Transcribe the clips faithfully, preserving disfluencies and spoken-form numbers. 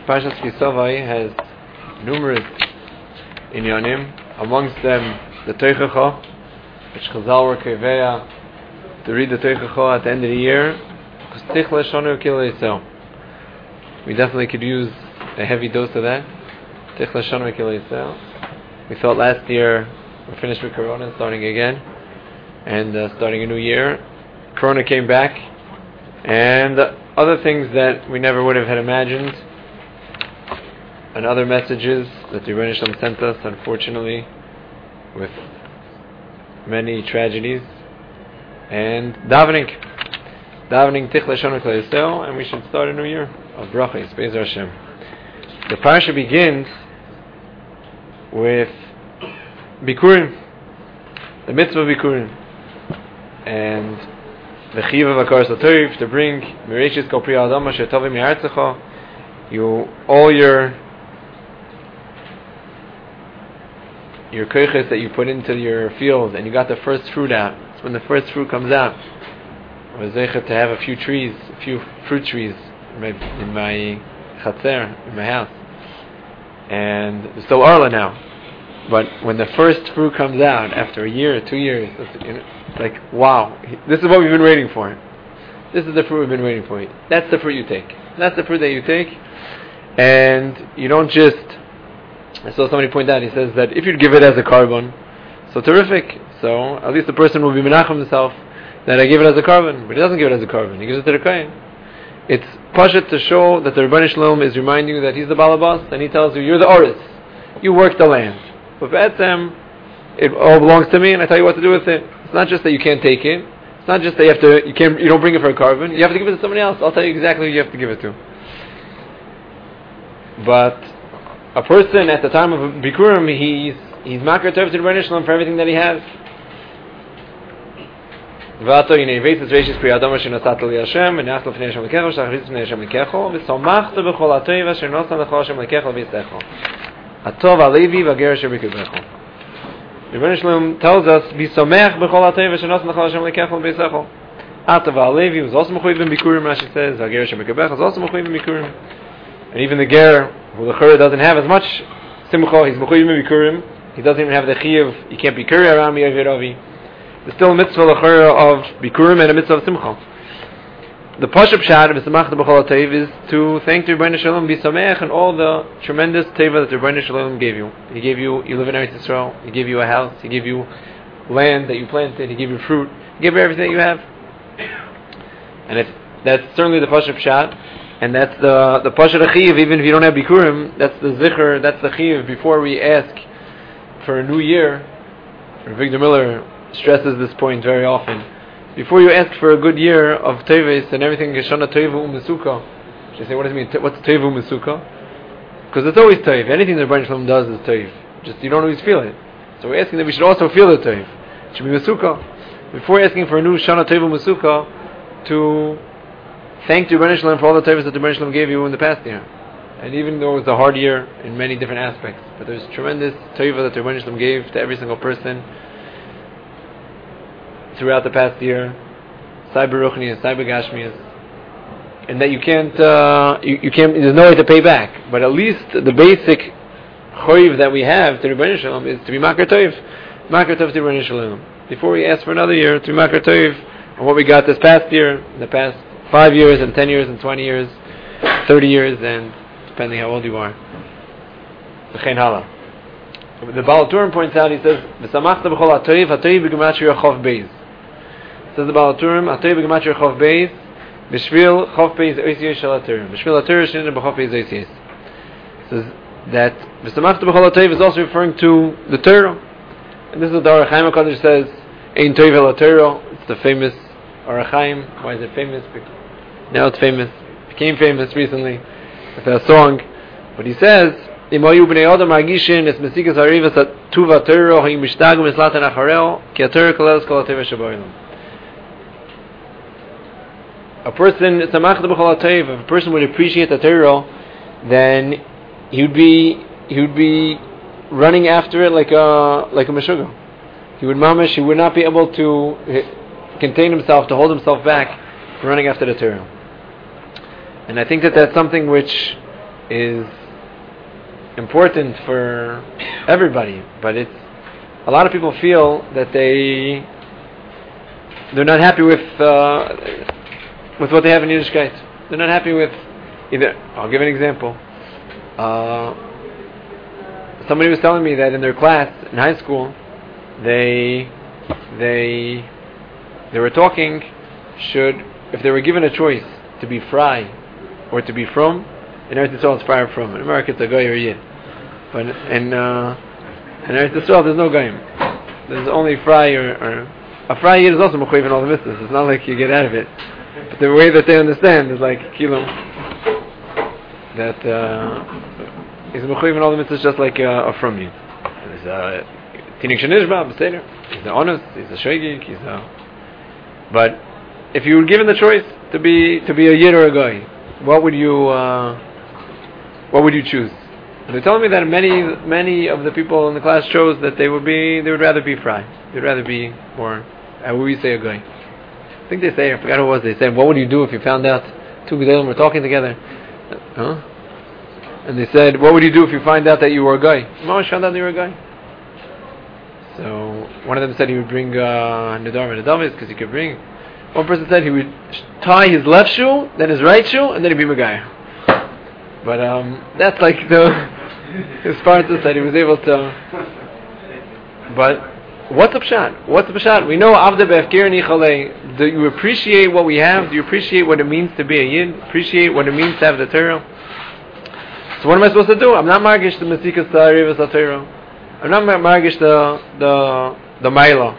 Parshas Kisavai has numerous inyanim, amongst them the Teichacha, which Chazal were keveya to read the Teichacha at the end of the year. We definitely could use a heavy dose of that. We thought last year we finished with Corona, starting again, and uh, starting a new year. Corona came back, and other things that we never would have had imagined, and other messages that the Rebbeinu Shalom sent us, unfortunately, with many tragedies, and davening, davening Tichle Shana Klal Yisrael, and we should start a new year of brachos, Be'ezer Hashem. The parasha begins with Bikurim, the mitzvah of Bikurim, and the Chiva V'Karas HaTorv, to bring Mireshis Kol Pri Adam Asher Tovim Mi'artzecha, you all your your koiches that you put into your field, and you got the first fruit out. It's when the first fruit comes out. I was zeichet to have a few trees, a few fruit trees in my, in my chatzer, in my house, and it's still Arla now. But when the first fruit comes out after a year, two years, it's, you know, it's like, wow, this is what we've been waiting for. This is the fruit we've been waiting for. That's the fruit you take. That's the fruit that you take, and you don't just. I saw somebody point out. He says that if you give it as a carbon, so terrific. So at least the person will be menachem himself that I give it as a carbon, but he doesn't give it as a carbon. He gives it to the kohen. It's pashat to show that the Rebbeinu Shalom is reminding you that he's the balabas, and he tells you you're the oris. You work the land. But B'etzem, it all belongs to me, and I tell you what to do with it. It's not just that you can't take it. It's not just that you have to. You can't. You don't bring it for a carbon. You have to give it to somebody else. I'll tell you exactly who you have to give it to. But a person at the time of Bikurim, he's he's makar tov to the Rebbeinu Shalom for everything that he has. V'ato yinei veitzes reishis pri adam asher nasat li Hashem v'neachta l'fnei Hashem l'kecho shachritzis l'fnei Hashem l'kecho v'samachta b'chol ha'tov asher nosan l'chol Hashem l'kecho v'yisecho atov ha'levi v'ager asher b'kibecho. The Rebbeinu Shalom tells us v'samech b'chol ha'tov asher nosan l'chol Hashem l'kecho v'yisecho. Atov ha'levi was also mechuyev in Bikurim, Rashi says. V'ager asher b'kibecho was also mechuyev in Bikurim. And even the ger, who the chura doesn't have as much simcha, he's mechuyev in Bikurim. He doesn't even have the chiyuv. He can't be kuri around me Ravi. There's still a mitzvah l'chura of Bikurim and a mitzvah of simcha. The pashup shad of V'samachta b'chol ha'tov is to thank the Rebbeinu Shalom b'samech and all the tremendous teva that the Rebbeinu Shalom gave you. He gave you, you live in Eretz Yisrael. He gave you a house. He gave you land that you planted. He gave you fruit. He gave you everything that you have. And it's, that's certainly the pashup shad. And that's the the pashat chiyuv. Even if you don't have Bikurim, that's the zikr. That's the chiyuv. Before we ask for a new year, Victor Miller stresses this point very often. Before you ask for a good year of teves and everything, Shana Teivu U'Mesuka. She say, what does it mean? What's Teivu U'Mesuka? Because it's always tev. Anything that Rebbeinu Shalom does is tev. Just you don't always feel it. So we're asking that we should also feel the tev. It should be Mesuka. Before asking for a new Shana Teivu U'Mesuka, to thank the Rebbeinu Shalom for all the tevas that the Rebbeinu Shalom gave you in the past year. And even though it was a hard year in many different aspects, but there's tremendous teva that the Rebbeinu Shalom gave to every single person throughout the past year, cyber ruchnias, cyber gashmias, and that you can't, uh, you, you can't. There's no way to pay back. But at least the basic choiv that we have to the Rebbeinu Shalom is to be makar tov, makar tov to the Rebbeinu Shalom. Before we ask for another year, to be makar tov on what we got this past year, the past five years, and ten years, and twenty years, thirty years, and depending how old you are. V'chein hala. The Baal Turim points out. He says, "V'samachta b'chol ha'tov, ha'tov b'gematria chov beis." Says the Baal Turim, "Ha'tov b'gematria chov beis, b'shvil chov beis oisiyos shel ha'turim, b'shvil ha'turim shnina b'chov beis oisiyos." Says that v'samachta b'chol ha'tov is also referring to the Torah, and this is what the Orach Chaim HaKadosh says. Ein tov el ha'Torah. It's the famous Orach Chaim. Why is it famous? Now it's famous. It became famous recently with a song. But he says, "Im hayu bnei adam margishin es mesikas harivas tuva Torah hayu mishtagim es latan achareo ki haTorah koleles kol hateva shebaolam." A person, samachta b'chol ha'tov, if a person would appreciate the Torah, then he would be he would be running after it like a like a meshuggah. He would mamish. He would not be able to contain himself, to hold himself back from running after the Torah. And I think that that's something which is important for everybody, but it's a lot of people feel that they they're not happy with uh, with what they have in Yiddishkeit. They're not happy with either. I'll give an example. Uh, somebody was telling me that in their class in high school, they they they were talking. Should if they were given a choice to be fry or to be from, in Eretz Yisrael it's fry or from. In America it's a goy or yid, but in uh, in Eretz Yisrael there's no goyim. There's only fry or, or a fry yid is also mechuyev in all the mitzvahs. It's not like you get out of it. But the way that they understand is like kilo that uh, he's mechuyev in all the mitzvahs just like uh, a from yid. He's a tinik shenishba b'seder. He's a honest. He's a shoygig. He's a but. If you were given the choice to be to be a yid or a goy, what would you uh, what would you choose? They're telling me that many many of the people in the class chose that they would be they would rather be fry. They'd rather be more. How would we say a goy? I think they say I forgot who it was. They said, what would you do if you found out two gedolim were talking together? Huh? And they said, what would you do if you find out that you were a goy? Mamash found out that you were a goy. So one of them said he would bring uh, Nadar and Nadavis because he could bring. One person said he would tie his left shoe, then his right shoe, and then he'd be Megayah. But um, that's like the his Sparta said he was able to. But what's up shot? What's up shot? We know Avda Be'efkir Nichalei. Do you appreciate what we have? Do you appreciate what it means to be a Yid? Appreciate what it means to have the Torah? So what am I supposed to do? I'm not margish the Mesikas Ta'arivas HaTorah. I'm not margish the the the Maila.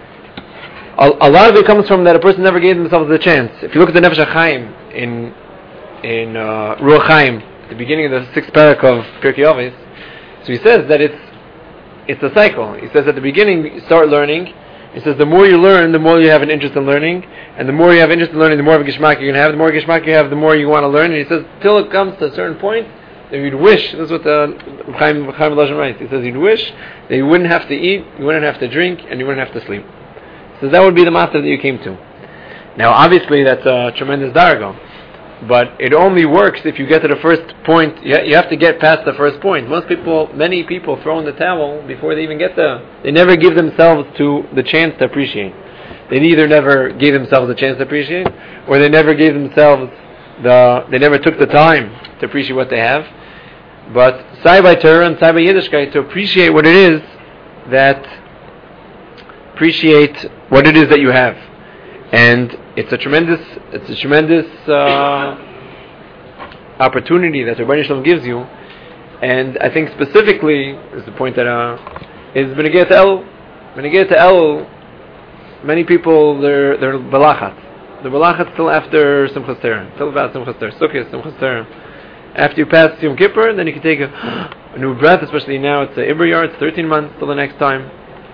A, a lot of it comes from that a person never gave themselves the chance. If you look at the Nefesh HaChaim in in uh, Ruach Chaim, at the beginning of the sixth parak of Pirkei Avos, so he says that it's it's a cycle. He says at the beginning you start learning. He says the more you learn, the more you have an interest in learning, and the more you have interest in learning, the more of a geshmak you're going to have. The more geshmak you have, the more you want to learn. And he says till it comes to a certain point that you'd wish. This is what the Chaim Chaim Lashon writes. He says you'd wish that you wouldn't have to eat, you wouldn't have to drink, and you wouldn't have to sleep. So that would be the master that you came to. Now, obviously, that's a tremendous dargo, but it only works if you get to the first point. You, ha- you have to get past the first point. Most people, many people, throw in the towel before they even get there. They never give themselves to the chance to appreciate. They either never gave themselves a chance to appreciate, or they never gave themselves the. They never took the time to appreciate what they have. But Sai by Torah and Sai by Yiddishkeit, to appreciate what it is that. Appreciate what it is that you have, and it's a tremendous, it's a tremendous uh, opportunity that the Rebbeinu Shalom gives you. And I think specifically is the point that uh, is Benegeh to El. Benegeh to El, many people they're they're balachat. The balachat till after Simchas Torah, till about Simchas Torah, Sukkot, Simchas Torah. After you pass Yom Kippur, then you can take a, a new breath. Especially now, it's a Iber Yar. It's thirteen months till the next time.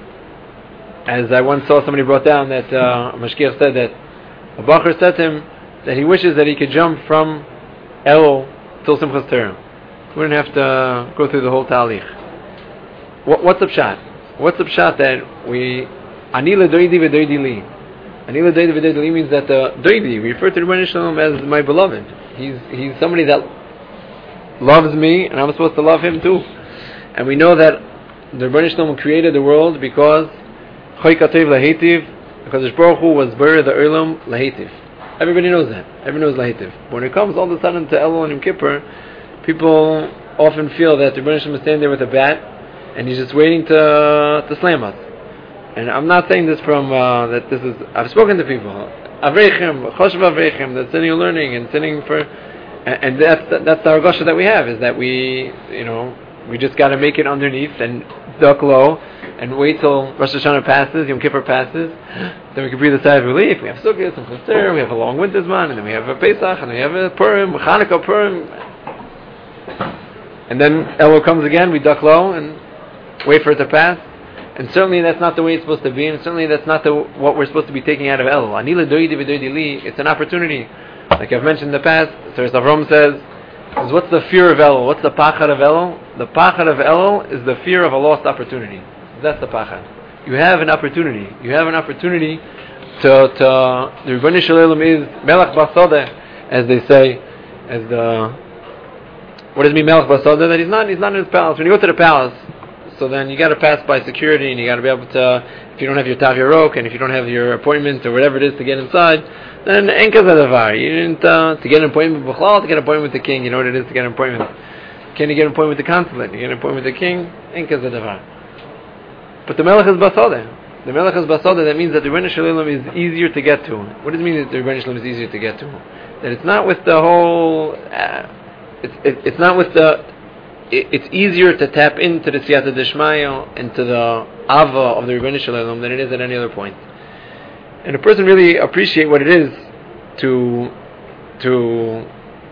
As I once saw somebody brought down that uh, Mashkiach said that a Bacher said to him that he wishes that he could jump from El till Simchas Torah. He wouldn't have to go through the whole talich. What, what's the pshat? What's the pshat that we Ani ledoidi v'doidi li? Ani ledoidi v'doidi li means that the doidi, we refer to the Rebbeinu Shalom as my beloved. He's he's somebody that loves me, and I'm supposed to love him too. And we know that the Rebbeinu Shalom created the world because Choy Katev Lahetiv, because the Baruch Hu was buried the Olam Lahetiv. Everybody knows that. Everybody knows Lahetiv. But when it comes all of a sudden to Elul and Yom Kippur, people often feel that the Rebbeinu Shalom is standing there with a bat, and he's just waiting to to slam us. And I'm not saying this from uh, that. This is I've spoken to people, Avreichim, Choshev Avreichim, that's sitting learning and sitting for, and, and that's that's the argosha that we have, is that we you know we just got to make it underneath and duck low and wait till Rosh Hashanah passes, Yom Kippur passes, then we can breathe a sigh of relief. We have Sukkot, some Chester, we have a long winter's man, and then we have a Pesach, and we have a Purim, Chanukah, Purim, and then Elul comes again. We duck low and wait for it to pass. And certainly that's not the way it's supposed to be, and certainly that's not the, what we're supposed to be taking out of Elul. Anila doidi v'doidi li, it's an opportunity. Like I've mentioned in the past, Sir Savrom says, is what's the fear of Elul? What's the pachad of Elul? The pachad of Elul is the fear of a lost opportunity. That's the pachad. You have an opportunity. You have an opportunity to, to the Rebbeinu Shalom is Melech Basodeh, as they say, as the what does it mean Melech Basada? That he's not he's not in his palace. When you go to the palace, so then you got to pass by security, and you got to be able to. If you don't have your Tav Yarok, and if you don't have your appointment or whatever it is to get inside, then Enka Zadavar. You didn't uh, to get an appointment with Bichlal, to get an appointment with the king. You know what it is to get an appointment. Can you get an appointment with the consulate? You get an appointment with the king. Enka Zadavar. But the Melech is Basada. The Melech is Basada. That means that the Rebbeinu Shalom is easier to get to. What does it mean that the Rebbeinu Shalom is easier to get to? That it's not with the whole. Uh, it's it, it's not with the. It's easier to tap into the Siyata Deshmaya and to the Ava of the Rebbeinu Shalom than it is at any other point. And a person really appreciate what it is to to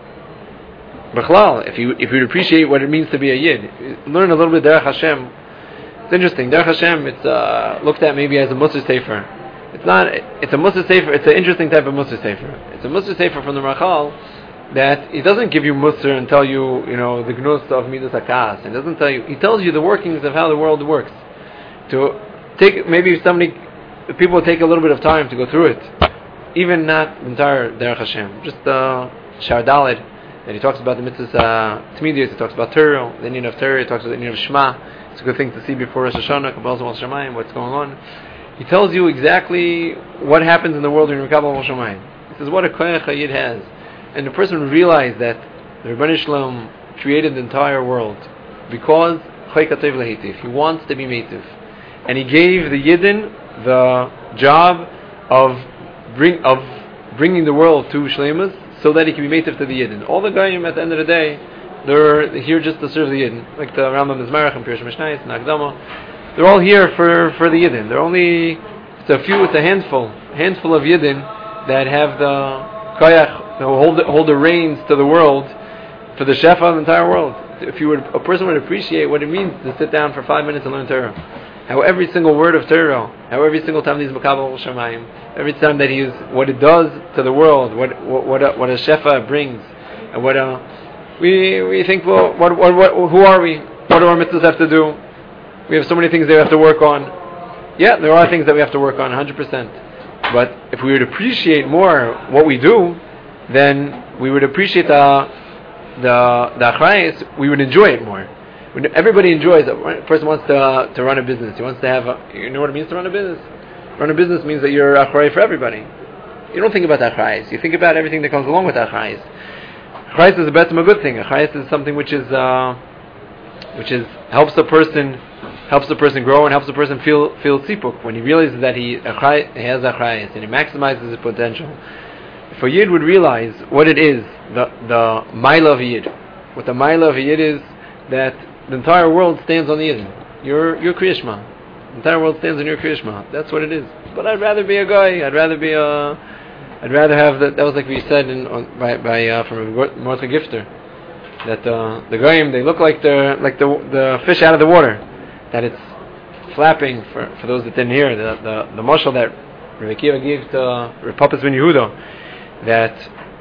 Bichlal. If you if you appreciate what it means to be a Yid, learn a little bit Derech Hashem. It's interesting. Derech Hashem, it's uh, looked at maybe as a Musar Sefer. It's not. It's a Musar Sefer. It's an interesting type of Musar Sefer. It's a Musar Sefer from the Rachal. That he doesn't give you Musar and tell you, you know, the gnus of Midas HaKas. He doesn't tell you. He tells you the workings of how the world works. To take maybe somebody, people will take a little bit of time to go through it. Even not the entire Derech Hashem. Just uh, Shar Daled, that he talks about the mitzvahs uh, Tmidiyos. He talks about Torah, the Indian of Torah. He talks about the Indian of Shema. It's a good thing to see before Rosh Hashanah, Kabbalah Zol Shamayim, what's going on. He tells you exactly what happens in the world during Kabbalah Zol Shamayim. He says what a koyach a Yid has. And the person would realize that the Rebbeinu Shalom created the entire world because he wants to be meitiv, and he gave the Yidden the job of bring of bringing the world to Shleimus so that he can be meitiv to the Yidden. All the Goyim at the end of the day, they're here just to serve the Yidden, like the Rambam Mizmarach and Pirush Mishnayos and Akdama. They're all here for, for the Yidden. They're only it's a few, it's a handful, handful of Yidden that have the koyach. Who hold the, hold the reins to the world for the shefa of the entire world. If you would, a person would appreciate what it means to sit down for five minutes and learn Torah, how every single word of Torah, how every single time he's Makabel Shamayim, every time that he is, what it does to the world, what what what a, what a shefa brings, and what a, we we think, well, what, what what who are we? What do our mitzvahs have to do? We have so many things that we have to work on. Yeah, there are things that we have to work on, one hundred percent. But if we would appreciate more what we do, then we would appreciate the the the achrayus. We would enjoy it more. When everybody enjoys it, a person wants to uh, to run a business. He wants to have. A, you know what it means to run a business? Run a business means that you're achrayus for everybody. You don't think about achrayus. You think about everything that comes along with achrayus. Achrayus is a betzim a good thing. Achrayus is something which is uh, which is helps the person helps the person grow and helps the person feel feel tzipuk when he realizes that he, achrayus, he has achrayus and he maximizes his potential. If a Yid would realize what it is, the the Maila of a Yid, what the Maila of a Yid is, that the entire world stands on the Yid. Your your Kriyashma. The entire world stands on your Kriyashma. That's what it is. But I'd rather be a guy. I'd rather be a. I'd rather have that. That was like we said in on, by by uh, from Mordechai Gifter, that uh, the goyim they look like the like the the fish out of the water, that it's flapping. For for those that didn't hear, the the the mashal that Rabbi Akiva gave to uh, Papas ben Yehuda, that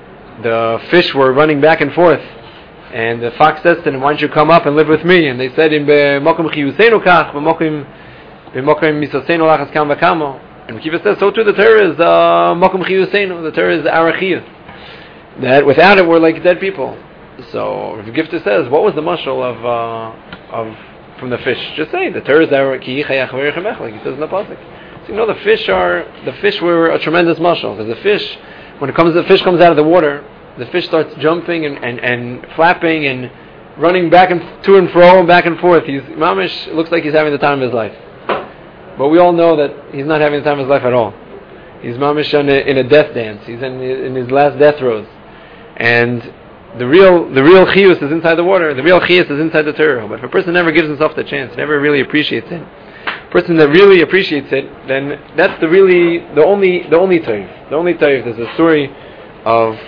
the fish were running back and forth, and the fox says to them, "Why don't you come up and live with me?" And they said, "In b'mokim chiyuseinu kach, b'mokim b'mokim misaseinu lachas kam v'kamo." And Kiva says, so too the Torah is mokum chiyuseinu. The Torah is arachiyah. That without it we're like dead people. So Rav Gifter says, what was the mashal of uh, of from the fish? Just say the Torah is arachiyah, like he says in the pasuk. So you know the fish are the fish were a tremendous mashal, because the fish, when it comes the fish comes out of the water, the fish starts jumping and, and, and flapping and running back and to and fro and back and forth. He's mamish looks like he's having the time of his life. But we all know that he's not having the time of his life at all. He's mamish in a, in a death dance. He's in, in his last death throes. And the real the real chiyus is inside the water. The real chiyus is inside the Torah. But if a person never gives himself the chance, never really appreciates it, a person that really appreciates it, then that's the really the only the only toiv. The only toiv. There's a story of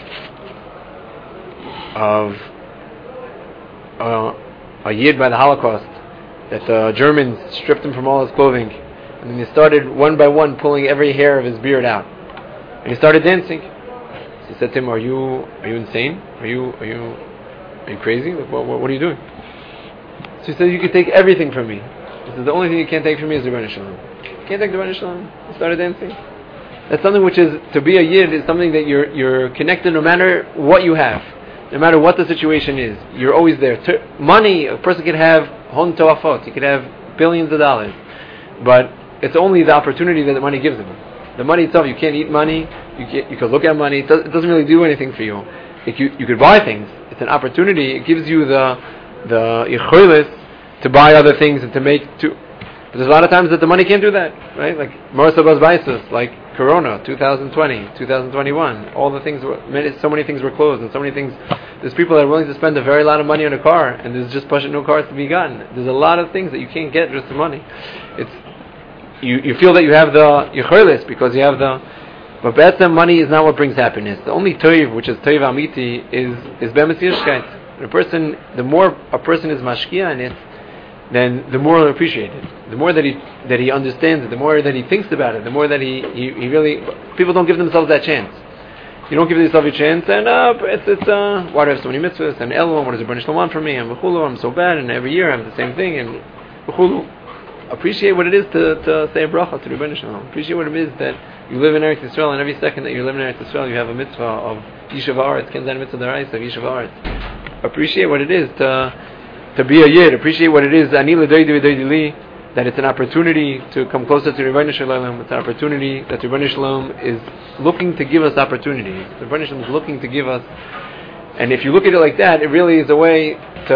of uh, a yid by the Holocaust that the Germans stripped him from all his clothing. And then he started one by one pulling every hair of his beard out, and he started dancing. So he said to him, "Are you are you insane? Are you are you are you crazy? Like, what, what what are you doing?" So he said, "You can take everything from me." He said, "The only thing you can't take from me is the Rebbeinu Shalom. You can't take the Rebbeinu Shalom." He started dancing. That's something which is, to be a yid is something that you're you're connected no matter what you have. no matter what the situation is, you're always there. Ter- money, a person can have hon toafot, he could have billions of dollars, but it's only the opportunity that the money gives him. The money itself, you can't eat money, you can't, you can look at money, it, does, it doesn't really do anything for you. If you, you could buy things, it's an opportunity, it gives you the the yicholis to buy other things and to make, to, but there's a lot of times that the money can't do that, right? Like Marsa Bas Baisus, like Corona, twenty twenty, twenty twenty-one, all the things, were, many, so many things were closed, and so many things, there's people that are willing to spend a very lot of money on a car, and there's just pushing no cars to be gotten. There's a lot of things that you can't get just the money. It's, you, you feel that you have the yicholis because you have the, but better money is not what brings happiness. The only toiv, which is toiv amiti, is, is be'emes yiddishkeit. The person, the more a person is mashkia in it, then the more he'll appreciate it. The more that he that he understands it, the more that he thinks about it, the more that he, he, he really... People don't give themselves that chance. You don't give yourself a chance, and uh, it's, it's uh, why do I have so many mitzvahs, and Elul, what does the Rebbeinu Shalom want from me, and B'chulu, I'm so bad, and every year I have the same thing, and B'chulu. Appreciate what it is to, to say a bracha to the Rebbeinu Shalom. Appreciate what it is that you live in Eretz Yisrael, and every second that you live in Eretz Yisrael, you have a mitzvah of Yishuv Haaretz, Ken Zan Mitzvah D'Oraisa of Yishuv Haaretz. Appreciate what it is to... to be a yid, appreciate what it is, ani l'doidi v'doidi li, that it's an opportunity to come closer to Rebbeinu Shalom. It's an opportunity that Rebbeinu Shalom is looking to give us opportunities. Rebbeinu Shalom is looking to give us, and if you look at it like that, it really is a way to,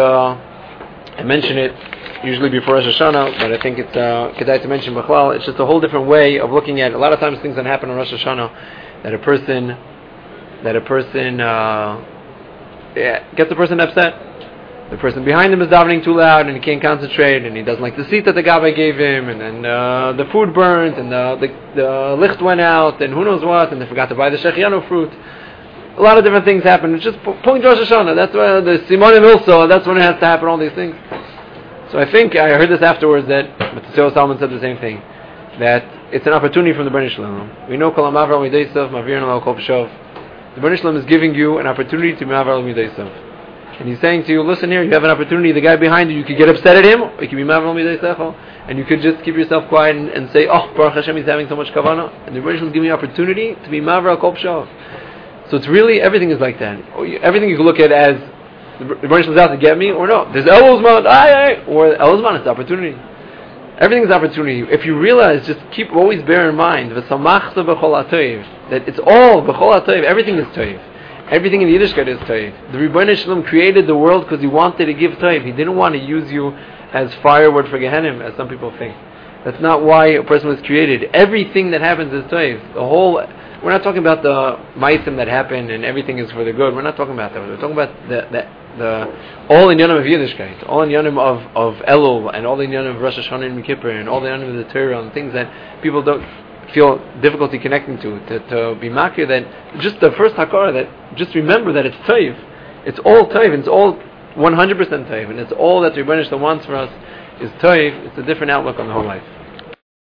I mention it usually before Rosh Hashanah, but I think it's uh, kedai to mention B'chlal, it's just a whole different way of looking at it. A lot of times things that happen on Rosh Hashanah, that a person, that a person, uh, yeah, gets a person upset. The person behind him is davening too loud and he can't concentrate, and he doesn't like the seat that the Gabbai gave him, and then uh, the food burnt, and the, the the licht went out, and who knows what, and they forgot to buy the shechianu fruit. A lot of different things happen. It's just pulling to Rosh Hashanah. That's why the Simon and also, that's when it has to happen, all these things. So I think, I heard this afterwards, that Matisyahu Salman said the same thing, that it's an opportunity from the Rebbeinu Shalom. We know Kol HaMavar Mideisav, Mavirin Al Kol P'shav. The Rebbeinu Shalom is giving you an opportunity to Mavar Al Mideisav. And he's saying to you, listen here, you have an opportunity, the guy behind you, you could get upset at him, or you could be Mavar Midei Sechel, and you could just keep yourself quiet and, and say, oh, Baruch Hashem, he's having so much kavanah. And the Rebbeinu Shalom is giving you an opportunity to be Mavar Al Kol P'shav. So it's really, everything is like that. Everything you can look at as, the Rebbeinu Shalom is out to get me, or no. There's Elul Zman, aye, aye, or Elul Zman, it's opportunity. Everything is opportunity. If you realize, just keep, always bear in mind, V'samachta b'chol ha'toiv, that it's all, b'chol ha'toiv, everything is toiv. Everything in Yiddishkeit is toiv. The Rebbeinu Shalom created the world because he wanted to give toiv. He didn't want to use you as firewood for Gehenim, as some people think. That's not why a person was created. Everything that happens is toiv. The whole, we're not talking about the ma'asim that happen and everything is for the good. We're not talking about that. We're talking about the, the, the all in Yonim of Yiddishkeit, all in Yonim of, of Elul, and all in Yonim of Rosh Hashanah and Yom Kippur, and all the Yonim of the Torah, and things that people don't feel difficulty connecting to, to, to be makir, that just the first hakara, that just remember that it's toiv, it's all toiv, and it's all one hundred percent toiv, and it's all that the Rebbeinu Shalom wants for us is toiv. It's a different outlook on the whole life.